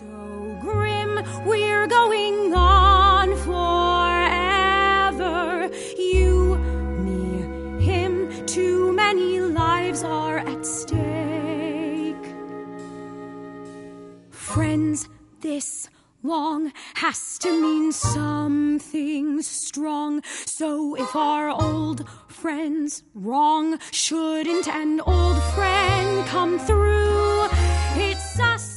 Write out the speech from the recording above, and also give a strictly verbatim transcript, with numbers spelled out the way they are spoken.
So grim, we're going on forever. You, me, him, too many lives are at stake. Friends, this long has to mean something strong. So if our old friend's wrong, shouldn't an old friend come through? It's us